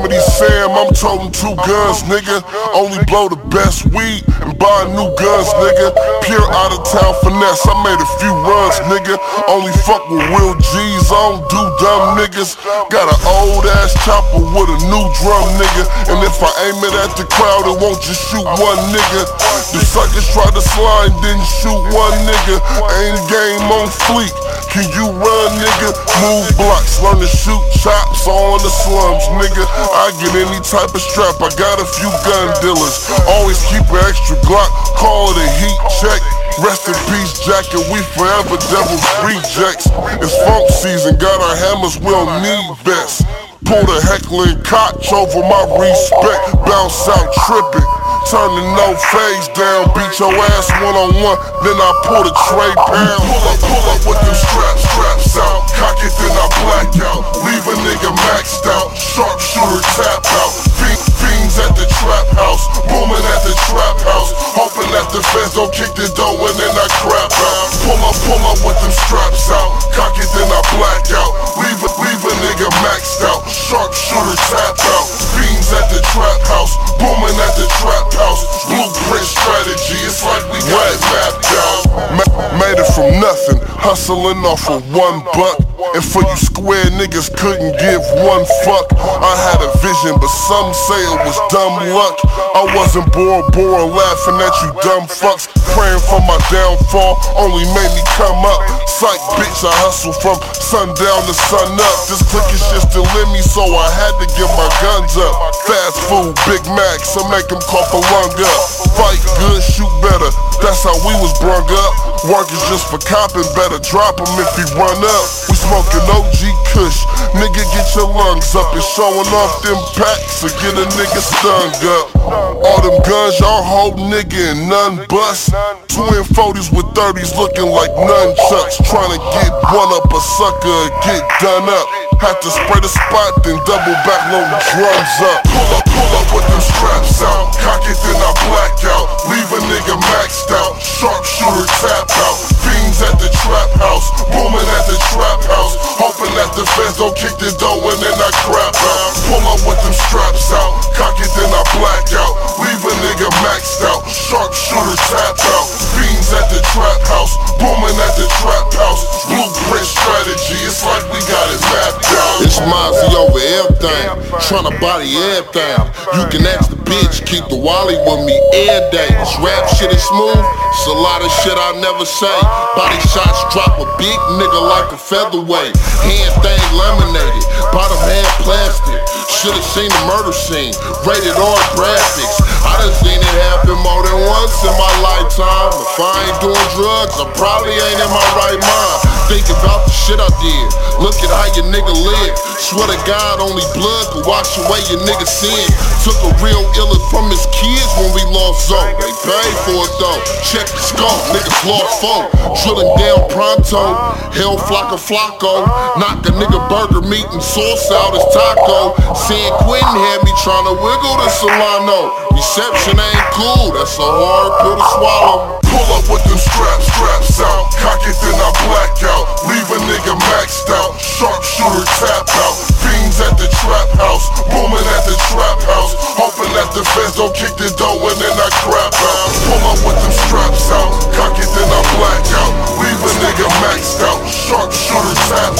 Dirty Sam, I'm toting 2 guns, nigga. Only blow the best weed and buy new guns, nigga. Pure out of town finesse, I made a few runs, nigga. Only fuck with real G's, I don't do dumb niggas. Got an old ass chopper with a new drum, nigga. And if I aim it at the crowd, it won't just shoot one nigga. The suckers try to slide, didn't shoot one nigga. Aim game on fleek. Can you run, nigga? Move blocks, learn to shoot chops on the slums, nigga. I get any type of strap, I got a few gun dealers. Always keep an extra Glock, call it a heat check. Rest in peace, Jacket, we forever devil's rejects. It's funk season, got our hammers, we don't need vests. Pull the heckling cotch over my respect. Bounce out tripping, turn the no phase down. Beat your ass one-on-one, then I pull the tray pound. Pull up with them straps out. Cock it, then I black out. Leave a nigga maxed out. Sharpshooter tap out. Fiends at the trap house, booming at the trap house. Hoping that the feds don't kick the door and then I crap out. Pull up with them straps out. Cock it, then I black out. Leave a nigga maxed out. Sharpshooter tap out. Fiends at the trap house, booming at the trap house. Blueprint strategy, it's like we got it mapped out. Made it from nothing, hustling off of $1. And for you square niggas couldn't give one fuck. I had a vision, but some say it was dumb luck. I wasn't born laughing at you dumb fucks. Praying for my downfall only made me come up. Psych bitch, I hustle from sundown to sun up. This clicking shit still in me, so I had to get my guns up. Fast food, Big Mac, so make them cough a lung up. Fight good, shoot better, that's how we was brung up. Work is just for copping, better drop him if he run up. We smoking OG Kush, nigga get your lungs up. And showing off them packs to get a nigga stung up. All them guns y'all hold, nigga, and none bust. Twin 40s with 30s looking like nunchucks. Trying to get one up a sucker and get done up. Had to spray the spot, then double back, load the drums up. Pull up with them straps out. Cock it, then I black out. Leave a nigga maxed out. Sharpshooter tap out. Fiends at the trap house, booming at the trap house. Hoping that the feds don't kick the door and then I crap out. Pull up with them straps out. Cock it, then I black out. Leave a nigga maxed out. Sharpshooter tap out. Fiends at the trap house, booming at the trap house. Blueprint strategy, it's like we got it mapped out. It's Mozzie over everything, tryna body everything. You can ask the bitch, keep the Wally with me every day. This rap shit is smooth, it's a lot of shit I never say. Body shots drop a big nigga like a featherweight. Hand thing laminated, bottom hand plastic. Should've seen the murder scene, rated R graphics. I done seen it happen more than once in my lifetime. If I ain't doing drugs, I probably ain't in my right mind. Think about the shit I did, look at how your nigga live. Swear to God, only blood could wash away your nigga sin. Took a real illin from his kids when we lost Zoe. They paid for it though, check the scope, niggas lost folk. Drilling down pronto, hell Flocko. Knock a nigga burger meat and sauce out his taco. San Quentin had me tryna wiggle the Solano. Reception ain't cool, that's a hard pill to swallow. Pull up with them straps out. Cock it, then I black out. Leave a nigga maxed out. Sharpshooter tap out. Fiends at the trap house, booming at the trap house. Hoping that the feds don't kick the door and then I crap out. Pull up with them straps out. Cock it, then I black out. Leave a nigga maxed out. Sharpshooter tap